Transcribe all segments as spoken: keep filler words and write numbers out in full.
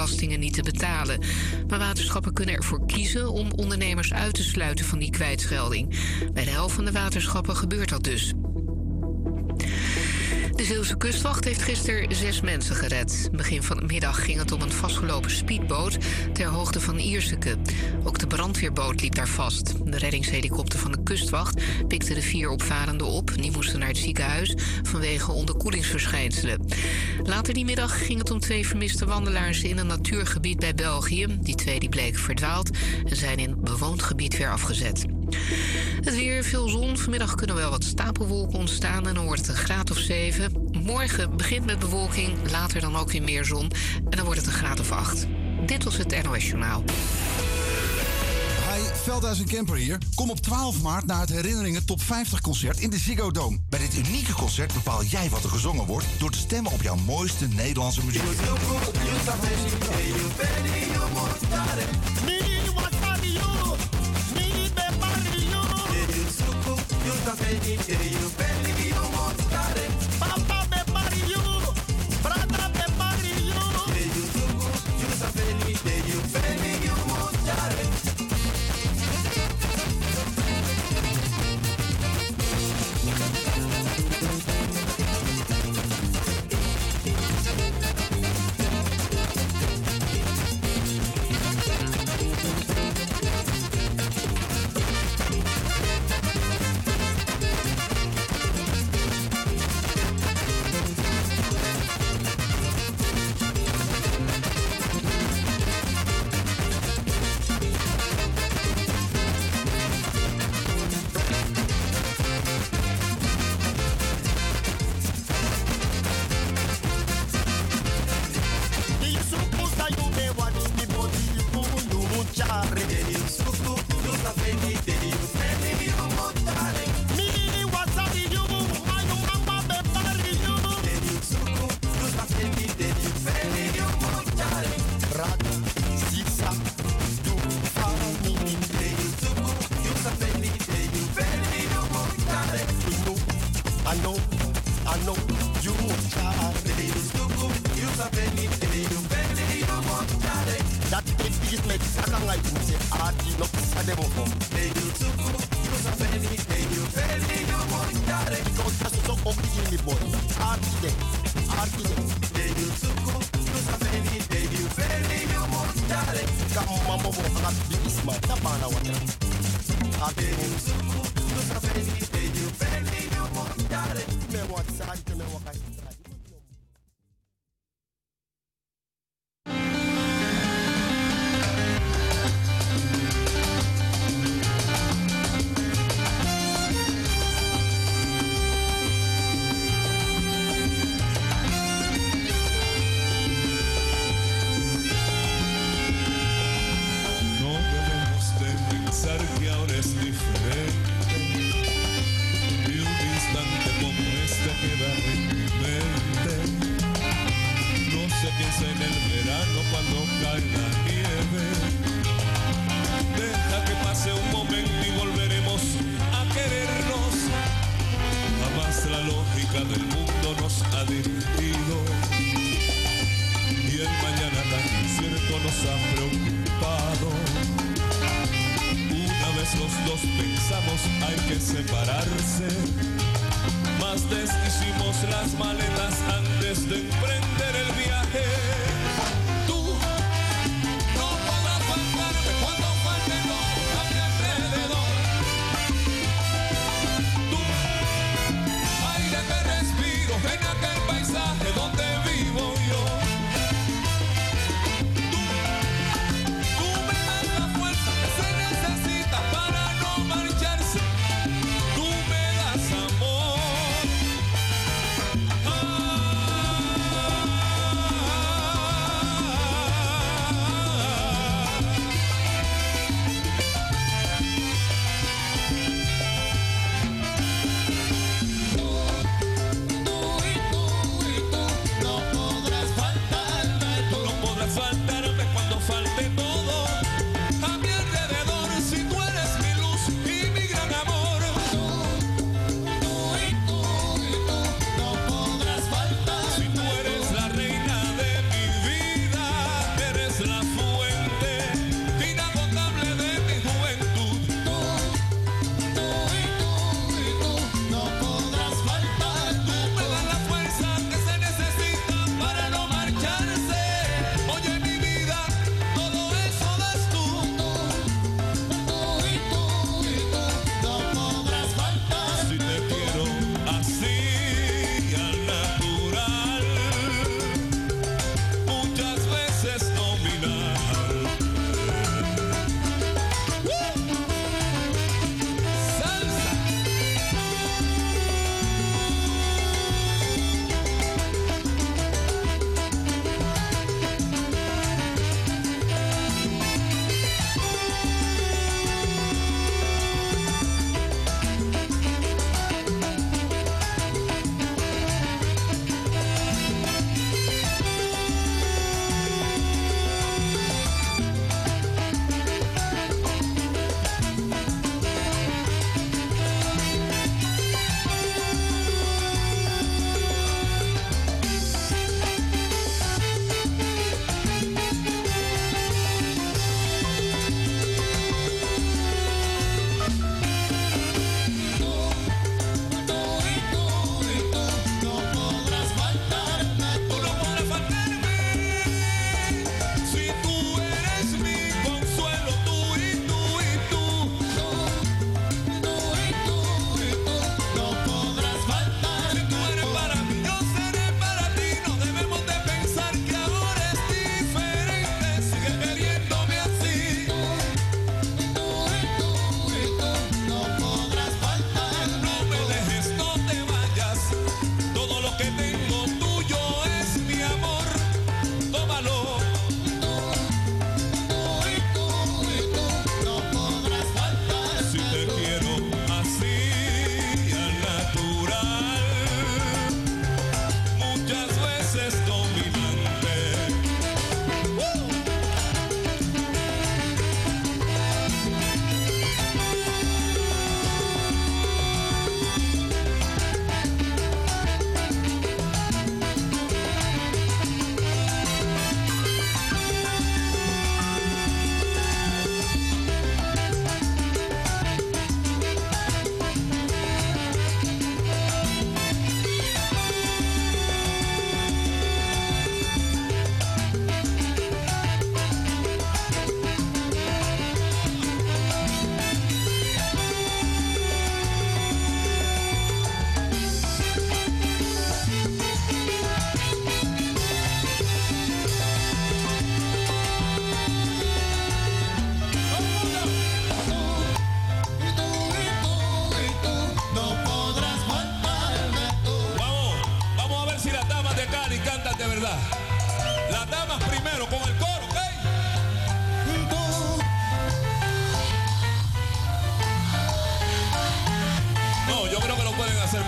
belastingen niet te betalen. Maar waterschappen kunnen ervoor kiezen om ondernemers uit te sluiten van die kwijtschelding. Bij de helft van de waterschappen gebeurt dat dus. De Zeeuwse kustwacht heeft gisteren zes mensen gered. Begin van de middag ging het om een vastgelopen speedboot ter hoogte van Ierseke. Ook de brandweerboot liep daar vast. De reddingshelikopter van de kustwacht pikte de vier opvarenden op. Die moesten naar het ziekenhuis vanwege onderkoelingsverschijnselen. Later die middag ging het om twee vermiste wandelaars in een natuurgebied bij België. Die twee die bleken verdwaald en zijn in bewoond gebied weer afgezet. Het weer, veel zon. Vanmiddag kunnen wel wat stapelwolken ontstaan en dan wordt het een graad of zeven. Morgen begint met bewolking, later dan ook weer meer zon en dan wordt het een graad of acht. Dit was het N O S Journaal. Hi, Veldhuis en Kemper hier. Kom op twaalf maart naar het Herinneringen Top vijftig concert in de Ziggo Dome. Bij dit unieke concert bepaal jij wat er gezongen wordt door te stemmen op jouw mooiste Nederlandse muziek. Ah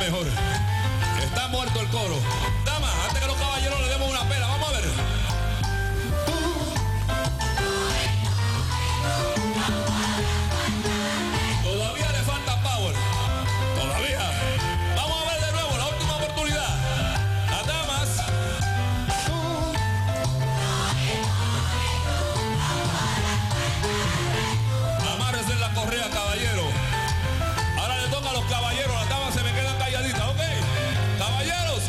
mejor. Está muerto el coro. Dama, antes que los caballeros le demos una pela, vamos a ver. Todavía le falta power. Todavía. Vamos a ver de nuevo la última oportunidad. Las damas. Amárrese en la correa, caballero. Ahora le toca a los caballeros. Las damas se me quedan calladitas, ¿ok? Caballeros.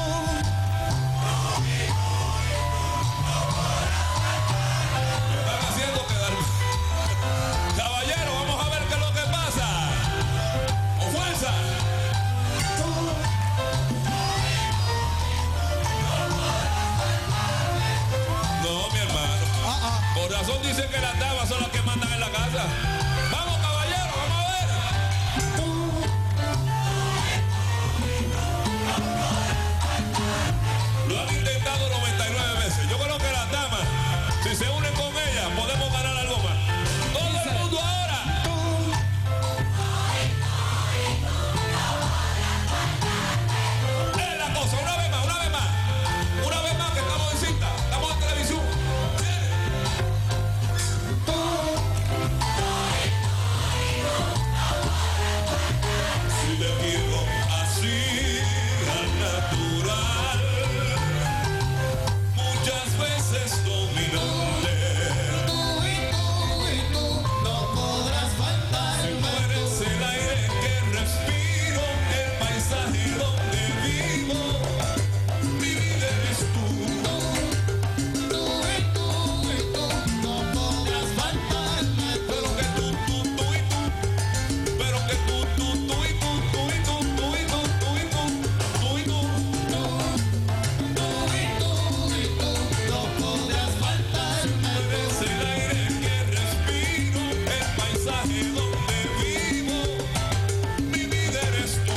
Me están haciendo quedar. Caballero, vamos a ver qué es lo que pasa. Con fuerza. No, mi hermano. Por razón dicen que las damas son las que mandan en la casa. Vamos, caballero, vamos a ver. Lo han intentado noventa y nueve veces. Yo creo que las damas, si se unen con ellas, podemos ganar algo más. Todo el mundo ahora. Es la cosa, una vez más, una vez más. Una vez más que estamos en cinta, estamos en televisión. Si te quiero así, al natural, muchas veces dominante. Tú y tú y tú no podrás faltar. Si tú eres el aire que respiro, el paisaje donde vivo, mi vida eres tú. Tú y tú y tú no podrás faltar. Pero que tú, tú, tú y tú, pero que tú, tú, tú y tú, tú y tú, tú y tú, tú y tú, tú y tú, tú, tú y tú y tú no podrás faltar. Eres el aire que respiro, el paisaje donde vivo, mi vida eres tú.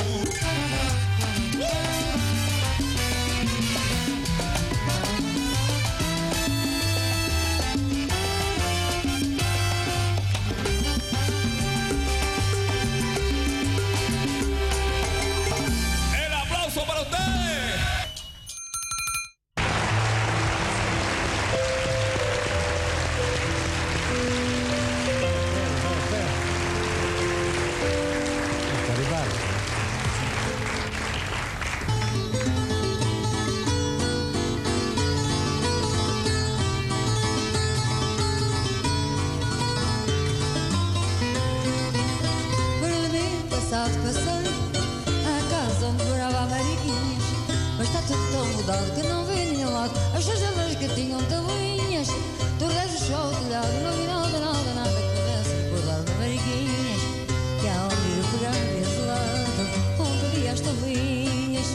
El aplauso para ustedes. Por ali passado passei à casa onde morava a Mariquinhas. Mas está tudo tão mudado que não vi nenhum lado. As janelas que tinham tabuinhas, torres o chão, o telhado, não vi nada, nada, nada que pudesse recordar de Mariquinhas. Que há onde ir pegar esse lado, onde havia as tabuinhas.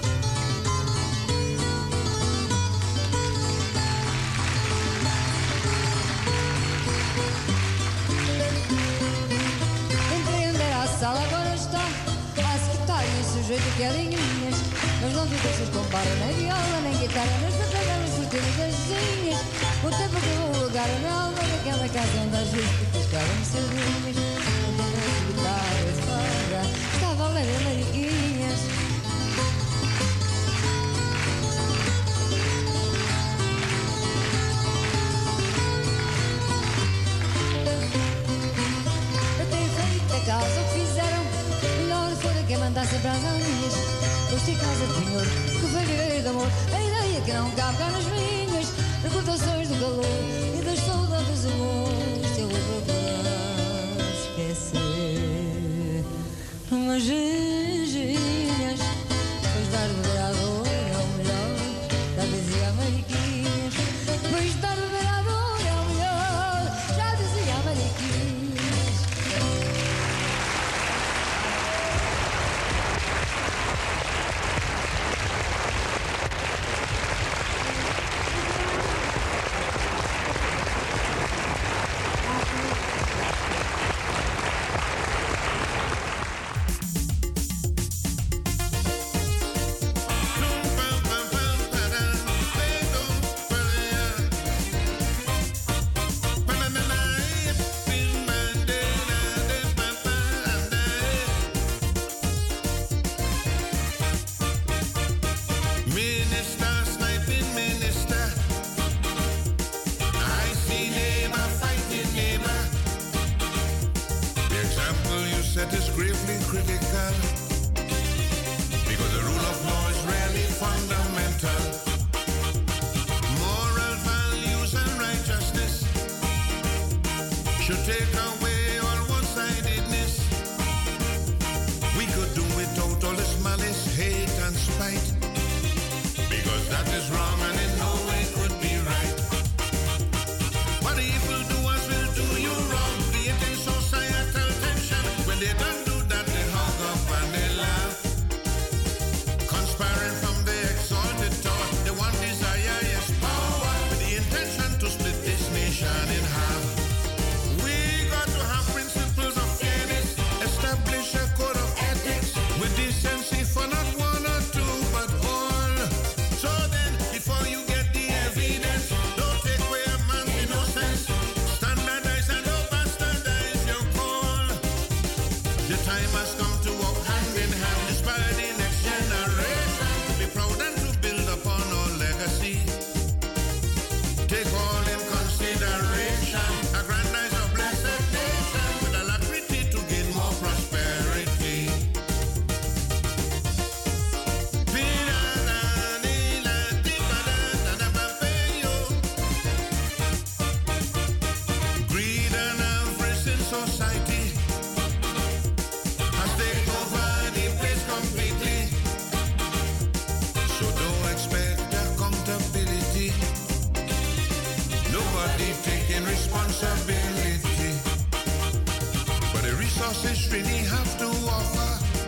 Entrei onde era a sala, agora está a secretária e o sujeito que é linhas. Mas não ficou se comparam nem viola, nem guitarra, nem se pegar nos cortinos das vizinhas. O tempo que vou lugar na alma daquela casa onde às vezes piscavam sardinhas. O tempo que guitarra e fora estava a ler a Mariquinhas. Eu tenho feito a casa o que fizeram, melhor fora quem mandasse para as alminhas. Gostei casa de penhor, que foi viver de amor, a ideia que não cabe cá nas minhas. Recordações do calor e das saudades do amor. Se eu vou procurar esquecer umas ginginhas, pois dar beber à dor é o melhor, já dizia a Mariquinhas. Pois dar beber à dor é o melhor, já dizia a Mariquinhas. should take away all one-sidedness. We could do without all this malice, hate and spite, because that is wrong and in no way could be right. What the evildoers will do you wrong, creating societal tension. When they don't do that, they hug up and they laugh, conspiring from the exalted tower. They want desire, yes, power, with the intention to split this nation in half. We got to have principles of fairness, establish a code of ethics with decency for not one or two, but all. So then, before you get the evidence, don't take away a man's innocence. Standardize and don't bastardize your call. The time has come to walk hand in hand, inspire the next generation to be proud and to build upon our legacy. Take all in consideration, aggrandize our blessed nation with alacrity to gain more prosperity. Greed and avarice in society has taken over the place completely. So don't expect accountability. Nobody taking responsibility. But the resources really have to offer.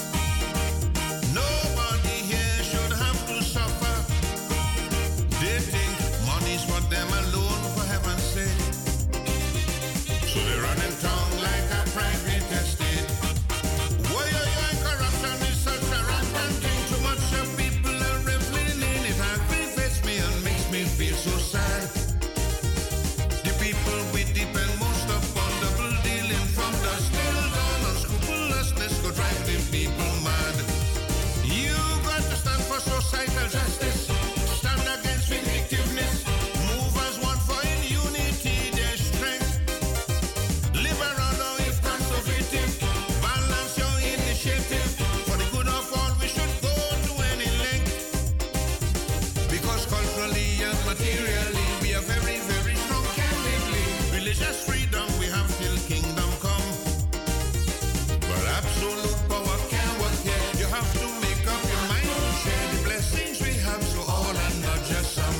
Nobody here should have to suffer. They think money's for them alone, for heaven's sake. So they run in town like a private estate. Why are you in corruption is such a rampant thing? Too much of people are reveling in it. Aggravates me and makes me feel so sad. The people with deep and most abominable dealing from the still down unscrupulousness go drive the people mad. You got to stand for societal justice, stand against vindictiveness, move as one for in unity, their strength. Liberal or if conservative, balance your initiative. For the good of all, we should go to any length, because culturally and materially we are very, very strong, candidly. Religious freedom we have till kingdom come, but absolute power can't work here. You have to make up your mind to share the blessings we have, so all and not just some.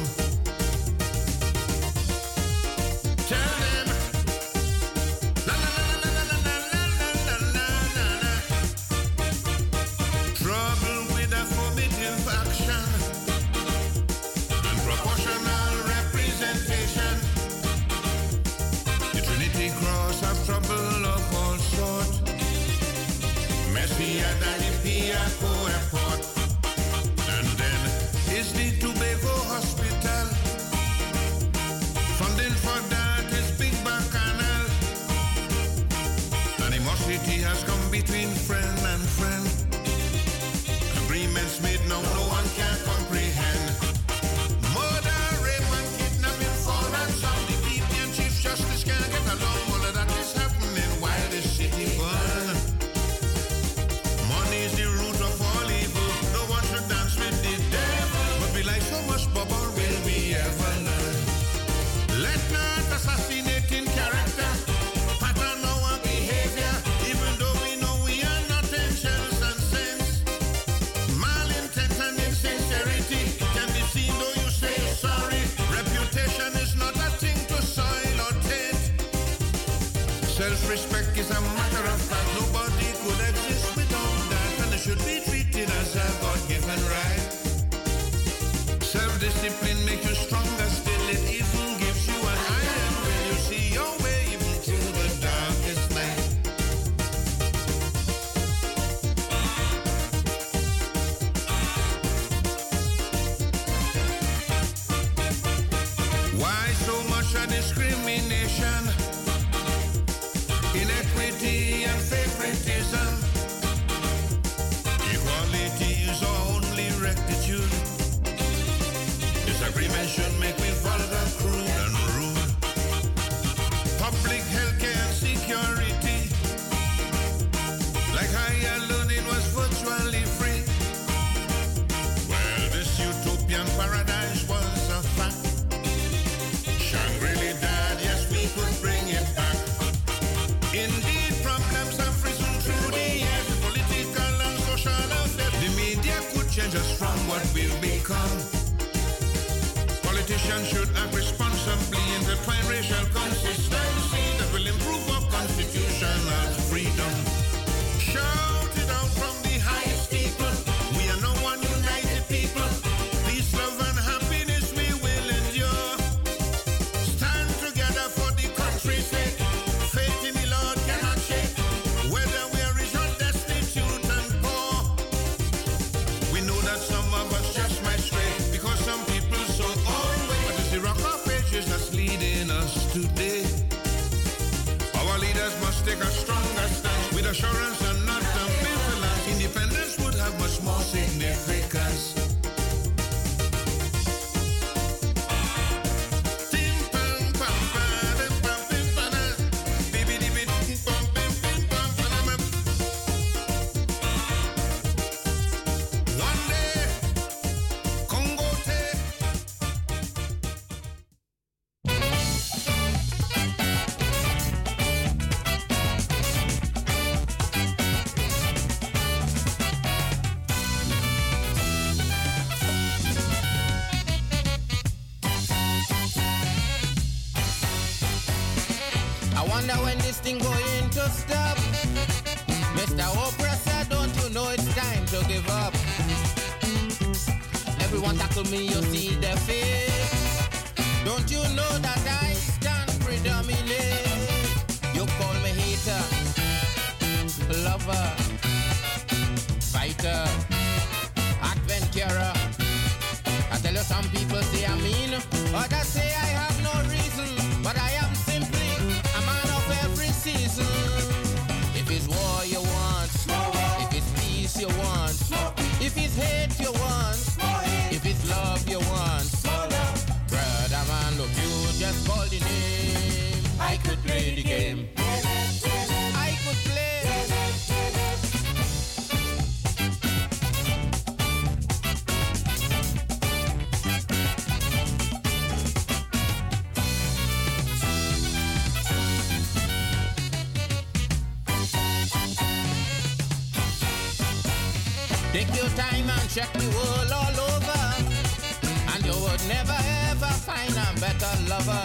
Tell them la la la la la la la la la la la. Trouble with affirmative action and proportional representation. The Trinity Cross have trouble of all sort. Messi at the Piaco Airport, and then is the Tobago Hospital. Funding for that is Big Bacchanal. Animosity has come between friend and friend. Agreements made now no one can comprehend. Murder, rape and kidnapping for ransom. The P P and Chief Justice can't get along. All of that is happening while the city burn. Money is the root of all evil. No one should dance with the devil, but we like so much bubble, will we ever learn? Let not assassinating character pattern our behavior, even though we know we are not angels and saints. Malintent and insincerity can be seen though you say you're sorry. Reputation is not a thing to soil or taint. Self-respect is a matter of fact. Nobody could exist without that, and it should be treated as a God-given right. Self-discipline makes you stronger still. It even gives you an iron will. You see your way even through the darkest night. Why so much a discrimination, inequity and favoritism? Equality is our only rectitude. Disagreement should make me vulgar, crude and rude. Public healthcare and security, like higher learning was virtually free. Well, this utopian paradise was a fact. Shangri-La died, yes, we could what we'll become. Politicians should act responsibly, intertwine racial consistency that will improve our constitutional freedom. Shout it out from the highest people. We are no one united people. Peace, love, and happiness we will endure. Stand together for the country's sake. Faith in the Lord cannot shake. Whether we are rich or destitute and poor, we know that some of us just might stray because some people so always. But it's the rock of ages that's leading us today. Our leaders must take a stronger stance with assurance and not ambivalence. Independence would have much more significance. Thing going to stop. Mister Oppressor, don't you know it's time to give up? Everyone tackle me, you see their face. Don't you know that I stand predominant? You call me hater, lover, fighter, adventurer. I tell you, some people say I'm mean, others say I have no reason, but I am simply a man of every season. If it's war you want, if it's peace you want, if it's hate you want, if it's love you want, brother man, look, you just call the name. I could play the game. I could play. Take your time and check the world all over, and you would never ever find a better lover.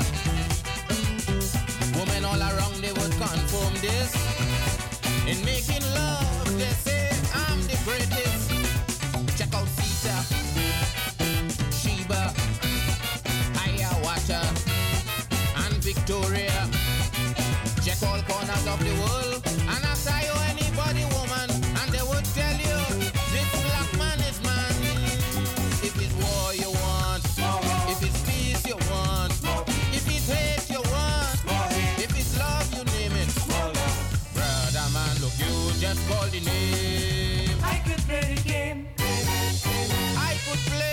Women all around, they would confirm this. In making love, they say I'm the greatest. Check out Sita, Sheba, Hiawatha, and Victoria. Check all corners of the world, and ask you anybody, woman, and they would tell you this black man is man. If it's war you want, if it's peace you want, if it's hate you want, if it's love you name it. Brother man, look, you just call the name. I could play the game. I could play.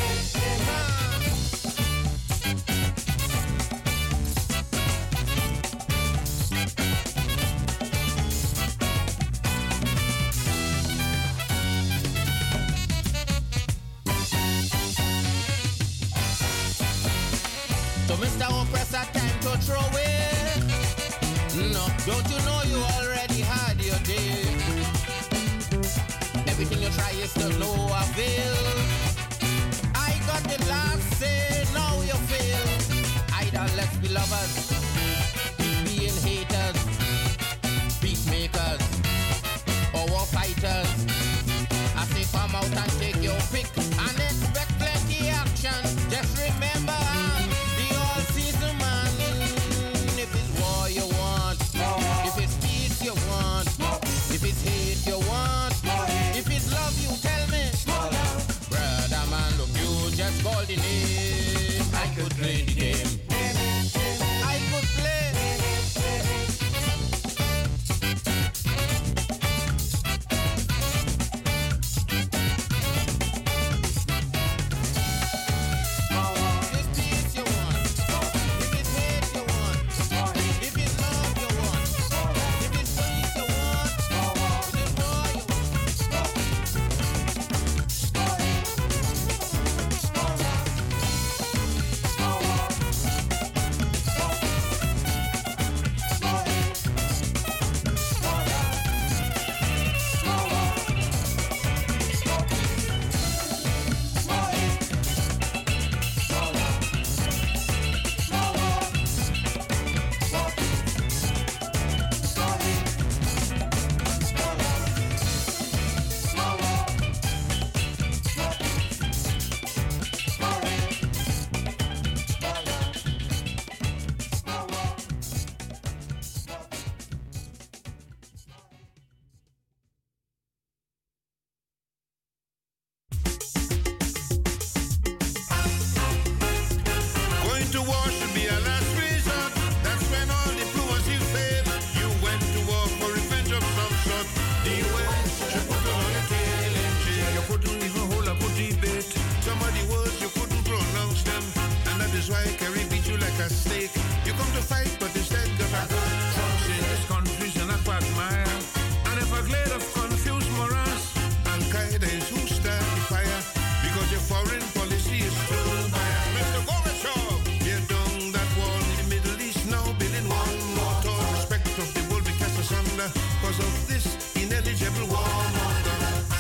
Mister Oppressor, time to throw away. No, don't you know you already had your day? Everything you try is to no avail. I got the last say, now you fail. Either let's be lovers, being haters, peacemakers, or war fighters. I say come out and take your pick and expect plenty action. Just remember season man. If it's war you want, if it's peace you want, if it's hate you want, if it's love you tell me. Brother man, look, you just call the name. I could play the game. I could play. to fight, but instead got a good trust in this country's in a quagmire. And if a glade of confused morass, Al-Qaeda is who start the fire, because your foreign policy is too bad. Mister Gorbachev, tear down that wall in the Middle East now, building one more tall. Respect of the world be cast asunder, because of this ineligible warmonger.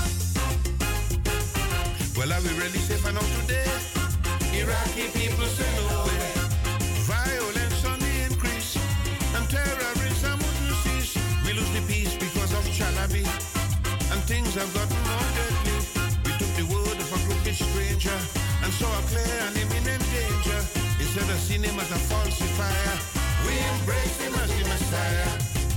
Well, are we really safer now today? Iraqi people say no way. Violence on the increase, and terrorism wouldn't cease. We lose the peace because of Chalabi, and things have gotten more deadly. We took the word of a crooked stranger, and saw a clear and imminent danger. Instead of seeing him as a falsifier, we embrace him as the Messiah.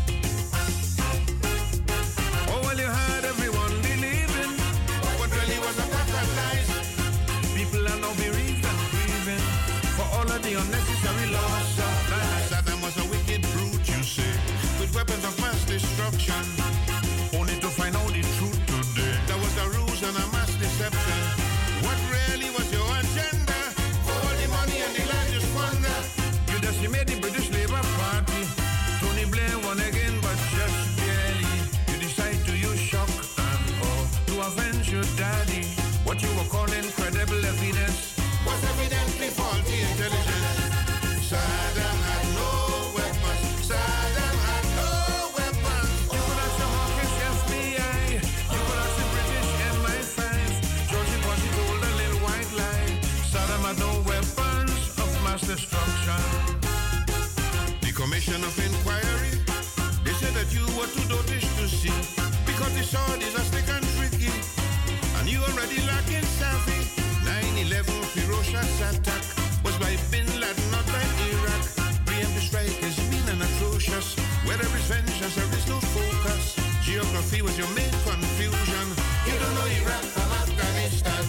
Oh, well, you had everyone believing what really was a pack of lies. People are now bereaved and grieving for all of the unnecessary loss of life. Saddam was a wicked brute, you say, with weapons of mass destruction. Only to find out the truth today, there was a ruse and a mass deception. What really was your agenda? For all the money and the land you squander. You decimated the British Labour Party. Tony Blair won again, but just barely. You decide to use shock and awe to avenge your daddy. What you were calling credible evidence was evidently faulty intelligence. Saddam had no weapons. Saddam had no weapons. You could ask the hawkish F B I. You could ask the British M I five. Georgie Bush told a little white lie. Saddam had no weapons of mass destruction. The Commission of Inquiry, they said that you were too dotish to see, because the Saudis are slick and tricky, and you already lacking savvy. nine eleven ferocious attack was by Bin Laden, not by Iraq. Preemptive strike is mean and atrocious. Where there is vengeance, there is no focus. Geography was your main confusion. You don't know Iraq from Afghanistan.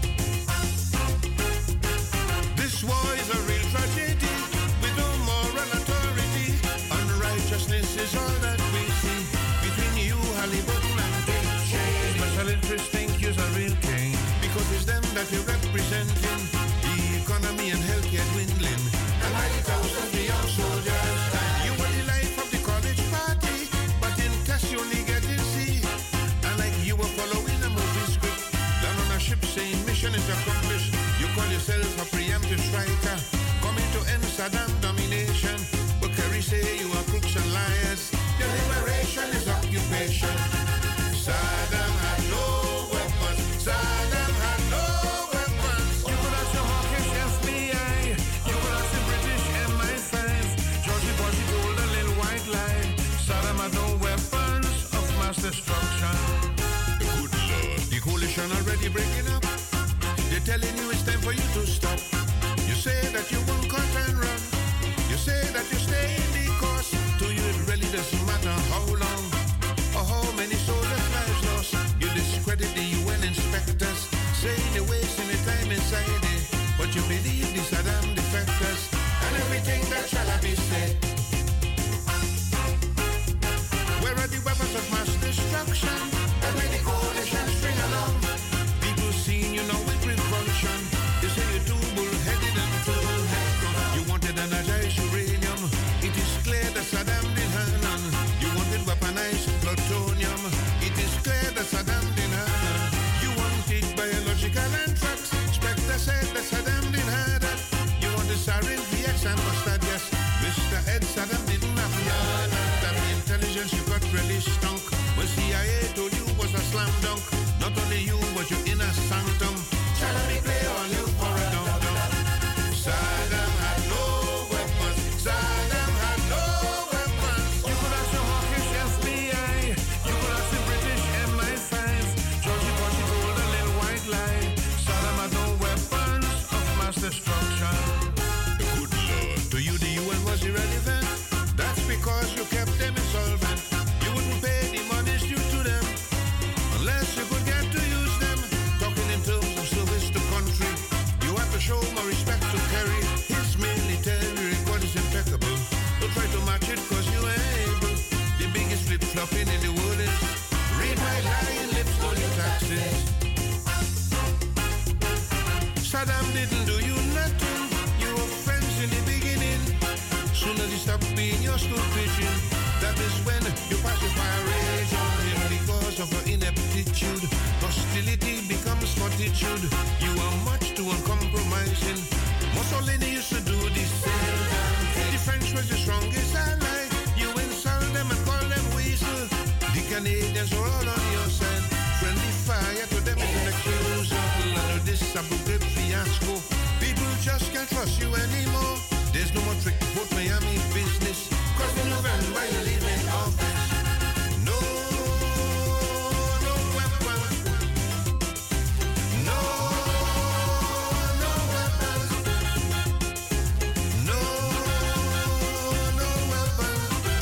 This war is a real tragedy, with no moral authority. Unrighteousness is all that we see between you, Halliburton, and Big Shane. Special interest think you're a real king, because it's them that you're representing. The economy and healthcare dwindling, and ninety thousand young soldiers. You were the life of the college party, but in test you only get in C. And like you were following a movie script, down on a ship saying mission is accomplished. You call yourself a preemptive striker, coming to end Saddam domination. But Kerry say you are crooks and liars. Your liberation is occupation. Saddam had no weapons. Saddam had no weapons. You could ask the hawkish F B I. You could ask the British M I five. Georgie Bush told a little white lie. Saddam had no weapons of mass destruction. Good Lord. The coalition already breaking up. They're telling you it's time for you to stop. You say that you won't cut and run. You say that you stay in the course. To you it really doesn't matter how long or how many soldiers' lives lost. You discredit the U N inspectors, saying they're wasting the time inside it. But you believe the Saddam defectors and everything that Chalabi said. Where are the weapons of mass destruction that made the coalition string along? People seeing you now with revulsion. They say you're too bull-headed and too headstrong. You wanted energized uranium. It is clear that Saddam did hand on. You wanted weaponized plutonium. It is clear that Saddam did hand on. You wanted biological anthrax. Spectre said that Saddam did hand that. You wanted sarin, V X, and mustard, yes. Mister Ed, Saddam didn't have yarn. That the intelligence you got really stunk. When C I A told you was a slam dunk. Not only you, but your inner sanctum. Chalabi play on you for a dum-dum. Saddam had no weapons. Saddam had no weapons. You could ask the hawkish F B I. You could ask the British M I five. Georgie Bush told a little white lie. Saddam had no weapons of mass destruction. Good Lord. To you the U N was irrelevant. That's because you kept them insolvent. You wouldn't pay the monies due to them unless you could get to use them. Talking in terms of service to country, you have to show more respect to Kerry. His military record is impeccable. Don't try to match it cause you ain't able. The biggest flip-flopping in the world is read my lying lips, all your taxes. Saddam didn't do you nothing. You were friends in the beginning. Soon you stop being your stupidity. That is when you pass your rage on him because of your ineptitude. Hostility becomes fortitude. You are much too uncompromising. Mussolini used to do this same damn thing. The French was the strongest ally. You insult them and call them weasel. The Canadians were all on your side. Friendly fire to them is an accusal. Under this Abu Ghraib fiasco, people just can't trust you anymore. There's no more trick to put Miami business. Cause in November you leave in office. No, no weapon. No, no weapon. No, no weapon.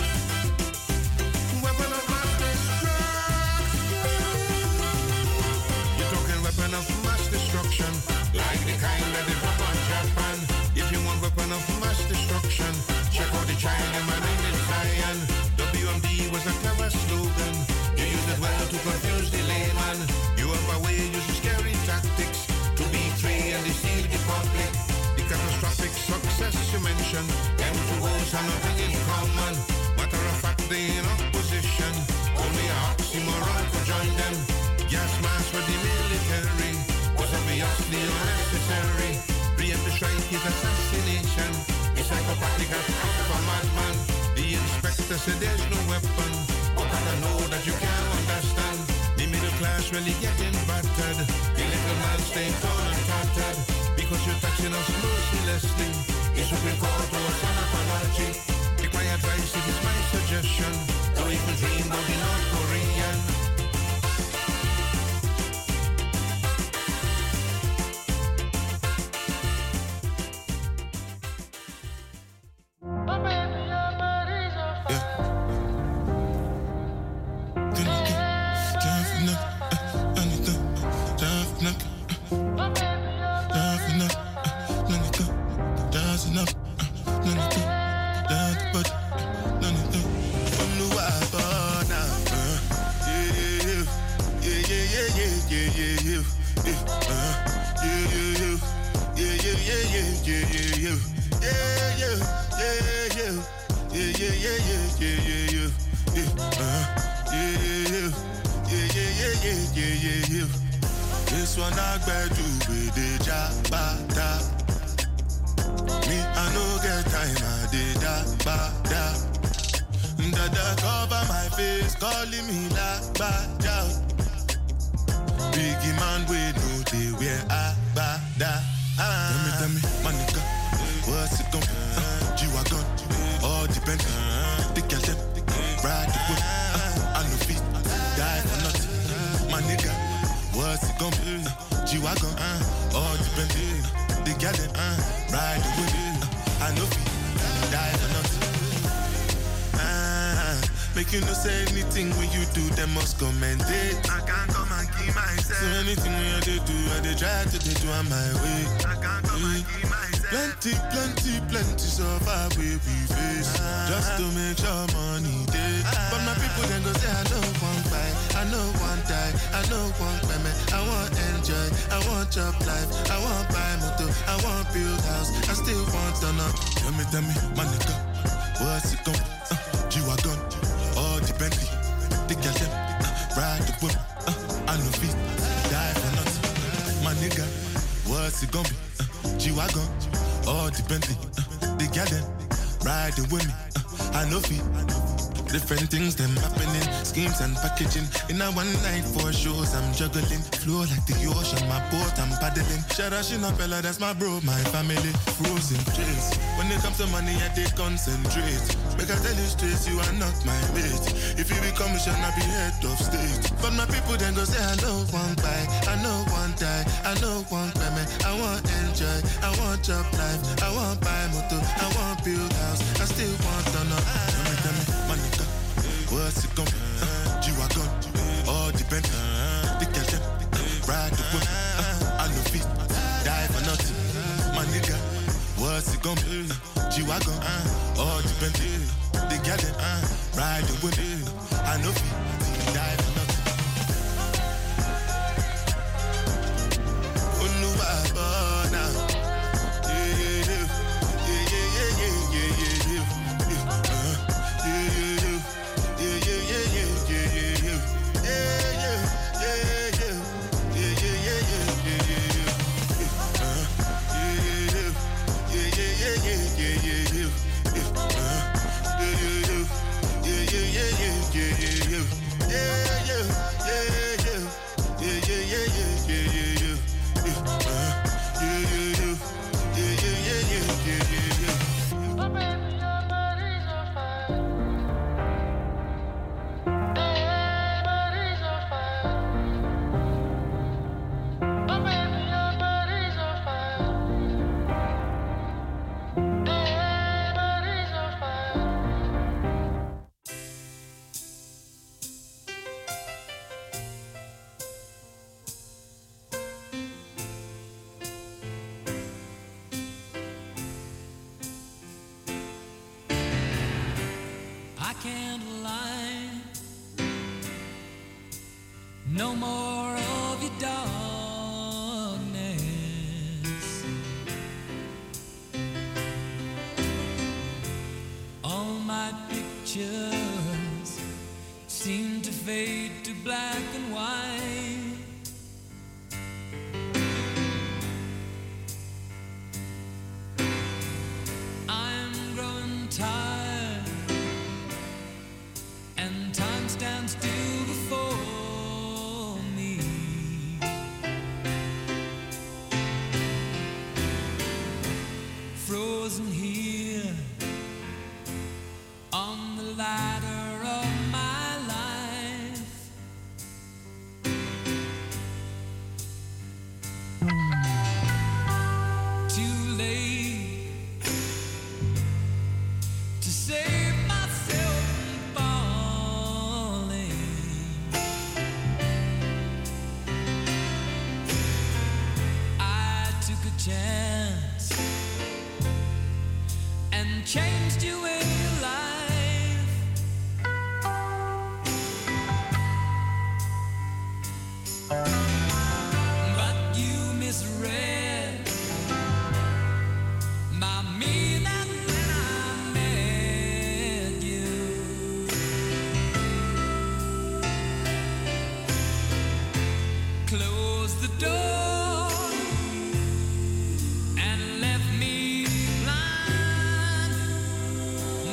Weapon of mass destruction. You're talking weapon of mass destruction. Like the kind that they drop on Japan. If you want weapon of mass destruction, check out the Chinaman in the Zion. W M D was a clever slogan. You use it well to confuse the layman. You have a way using scary tactics to betray and deceive the public. The catastrophic success you mentioned, them two goals are nothing in common. Matter of fact, they in opposition. Only a oxymoron to join them. Gas mask for the military was obviously unnecessary. The strike is assassination. It's psychopathic act of a madman. The inspector said there's no weapon, but I know that you can't understand. The middle class really getting battered. The little man staying torn and tattered because you're touching us mercilessly. The Supreme Court was an apology. Take my advice, it is my suggestion. Don't even dream of the North Korean. This one I bet you with the jabata. Me, I no get time, I did that, bada. Dada cover my face, calling me like bada. Biggie man, we know they wear a bada. Tell me, tell me, my nigga, what's it gonna be? Uh, G-Wagon, all depends. Take your step, ride the whip. Uh, I no fit, die for nothing. My nigga, what's it gonna be? Uh, G-Wagon, uh, all depends. The garden, uh, ride the whip. Uh, I no fit, die for nothing. Uh, make you no say anything when you do, they must commend it. I can't come and keep myself. So anything when you do, I they try to do on my way. I can't come and keep myself. Plenty, plenty, plenty survive where we face. Uh, just to make sure money day. Uh, but my people then go say, I know one buy, I know one die, I know one payment. I want enjoy, I want job life, I want buy motor, I want build house, I still want to know. Tell me, tell me, my nigga, what's it gonna be? Uh, G-Wagon, all the Bentley, the girl them, uh, ride the whip, uh, I no fit, die for nothing. My nigga, what's it gonna be? Uh, G-Wagon, all the Bentley, uh, the girl them, riding with me, uh, I no fit. Different things them happening, schemes and packaging. In a one night for shows, I'm juggling. Flow like the ocean, my boat, I'm paddling. Sharashi Bella, that's my bro, my family. Frozen trace. When it comes to money, I take concentrate. Make I tell you straight, you are not my mate. If you become mission, I'll be head of state. But my people then go say, I know one buy, I know one die, I know one payment. I want enjoy, I want job life, I want buy motor, I want build house, I still want to know. Tell me, tell me, money. What's it gonna be? Uh, G-Wagon, all depends. Uh, the girl them, uh, ride the whip. Uh, I no fit, die for nothing. My nigga, what's it gonna be? Uh, G-Wagon, uh, all depends. The girl them, uh, ride the whip. Uh, I no fit, die for nothing. Oluwabona, yeah yeah yeah yeah yeah yeah yeah yeah. my candlelight. No more of your darkness. All my pictures seem to fade to black and white. I'm growing tired, and time stands still before me. Frozen here on the ladder of my life. Too late to save myself from falling. I took a chance and changed your way of life. But you misread my meaning when I met you. Close the door and left me blind.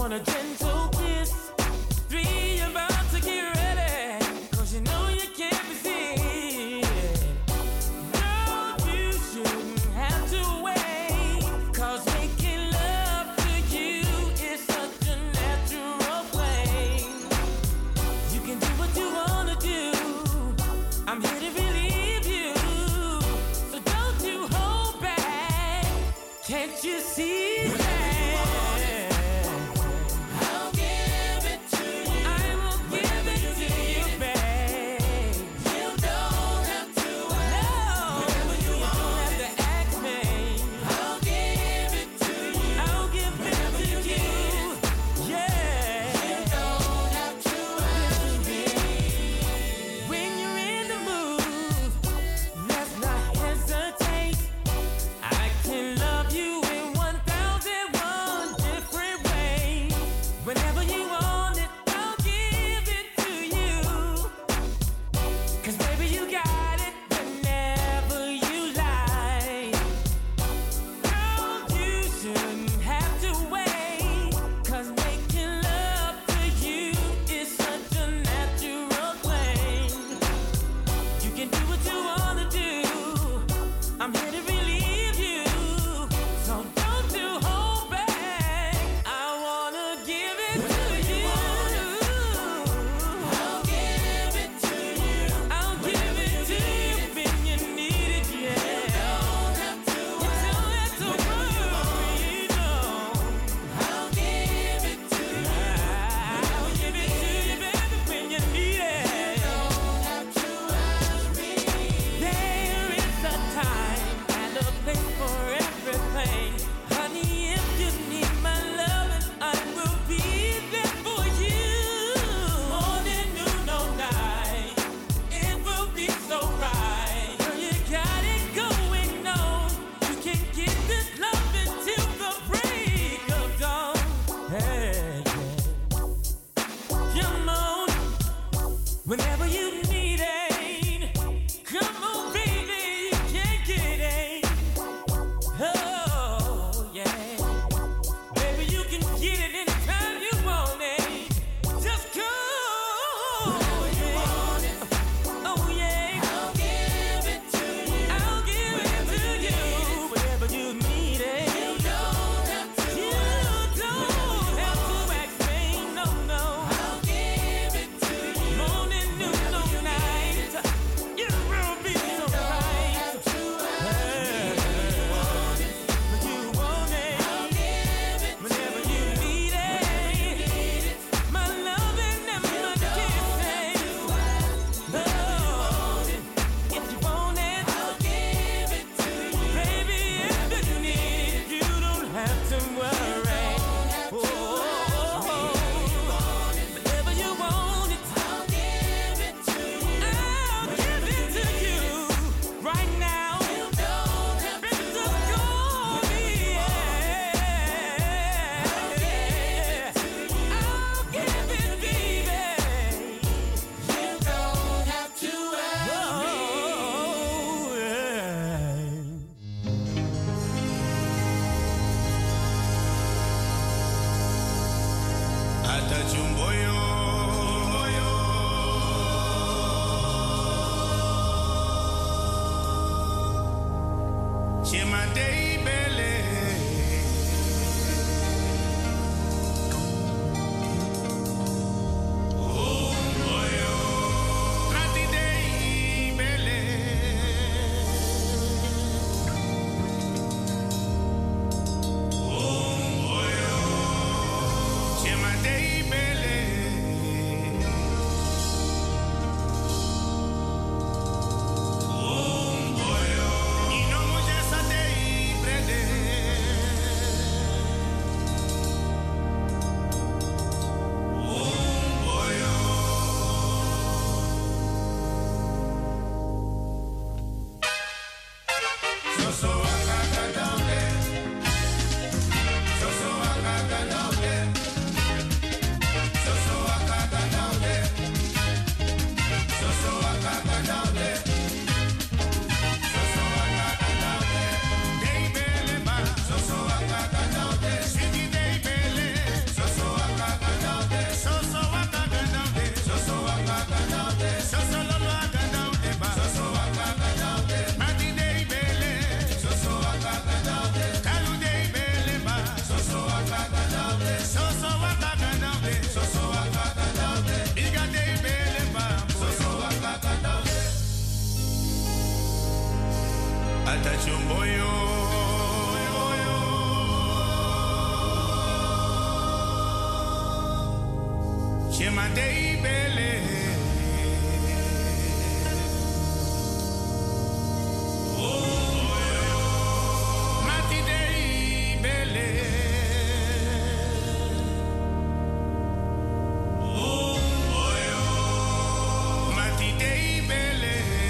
want a gentle kiss. Three, you're about to get ready, 'cause you know you can't resist. No, you shouldn't have to wait, 'cause making love to you is such a natural thing. You can do what you wanna do. I'm here to relieve you, so don't you hold back. Can't you see that? I'll give it to you. I will give it to you, babe. You don't have to ask. No, you don't have to ask me. I'll give it to you. I'll give it to you. Yeah. You don't have to ask me. When you're in the mood, let's not hesitate. I can love you in one thousand one different ways. Whenever you want it, I'll give it to you. 'Cause baby, you got it whenever you like. Girl, you shouldn't have to wait, 'cause making love to you is such a natural thing. You can do what you wanna do. I'm here to relieve you, so don't you hold back. I wanna give it to you. I'll give it to you. I'll give it to you when you need it, yeah. You don't have to worry, no. I'll give it to you. I'll give it to you, baby, when you need it. You don't have to ask me. There is a time and a place for everything. Honey, if you need my love, I will be there for you. Morning, noon, or night, it will be so right. Girl, you got it going on. You can get this love until the break of dawn. Hey, yeah. Come on, whenever you need it. Come on, baby, you can't get it. Oh, yeah. Baby, you can get it anytime you want it. Just come. Whenever you want it. Oh, yeah. I'll give it to you. I'll give it to you. Whenever you need it. You don't have to. You don't have to ask me. No, no. I'll give it to you. Morning, noon, or night. You will be so right. Hey. When you want it. I'll give it. Whenever you need it. My loving and my kisses. Oh, if you want it, I'll give it to you. Baby, if you need it, you don't have to worry. Oh, whenever you want it, I'll give it to you. I'll give it to you right now. You don't have to call me. I'll give it, baby. You don't have to ask me. Hata chumboyo. Chema dei bele. Oh, boyo. Trati dei bele. Oh, boyo. Chema dei bele. Tachumboyo. Shema dei bele. Mati dei bele. Mati dei bele.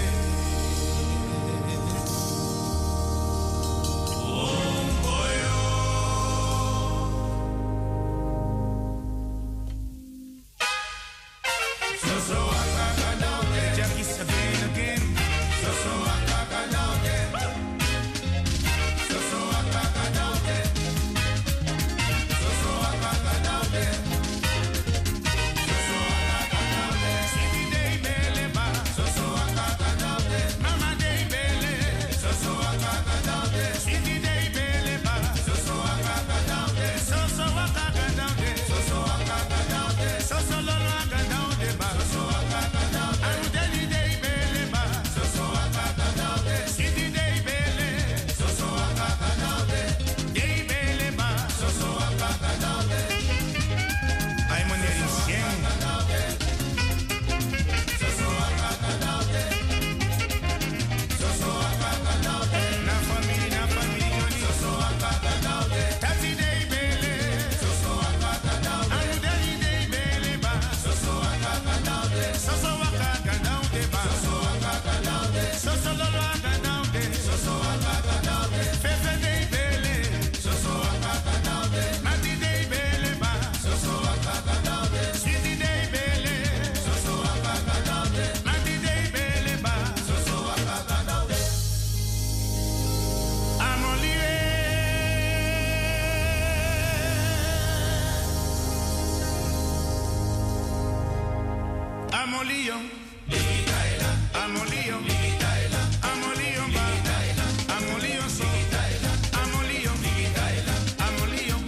Amolio, amolio, amolio, amolio, so, amolio, amolio,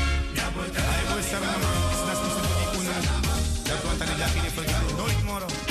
Nooit moro.